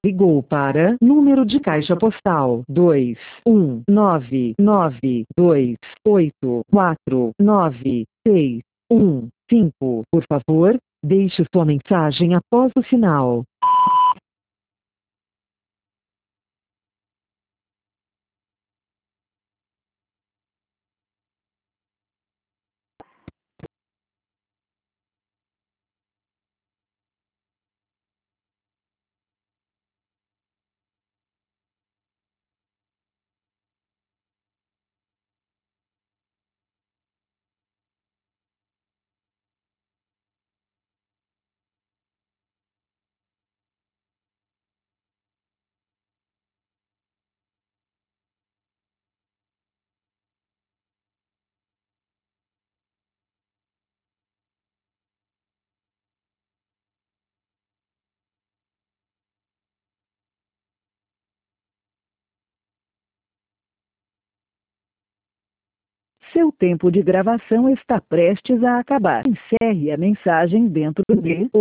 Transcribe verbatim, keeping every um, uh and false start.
Ligou para número de caixa postal dois um nove nove dois oito quatro nove seis um cinco. Por favor, deixe sua mensagem após o sinal. Seu tempo de gravação está prestes a acabar. Encerre a mensagem dentro de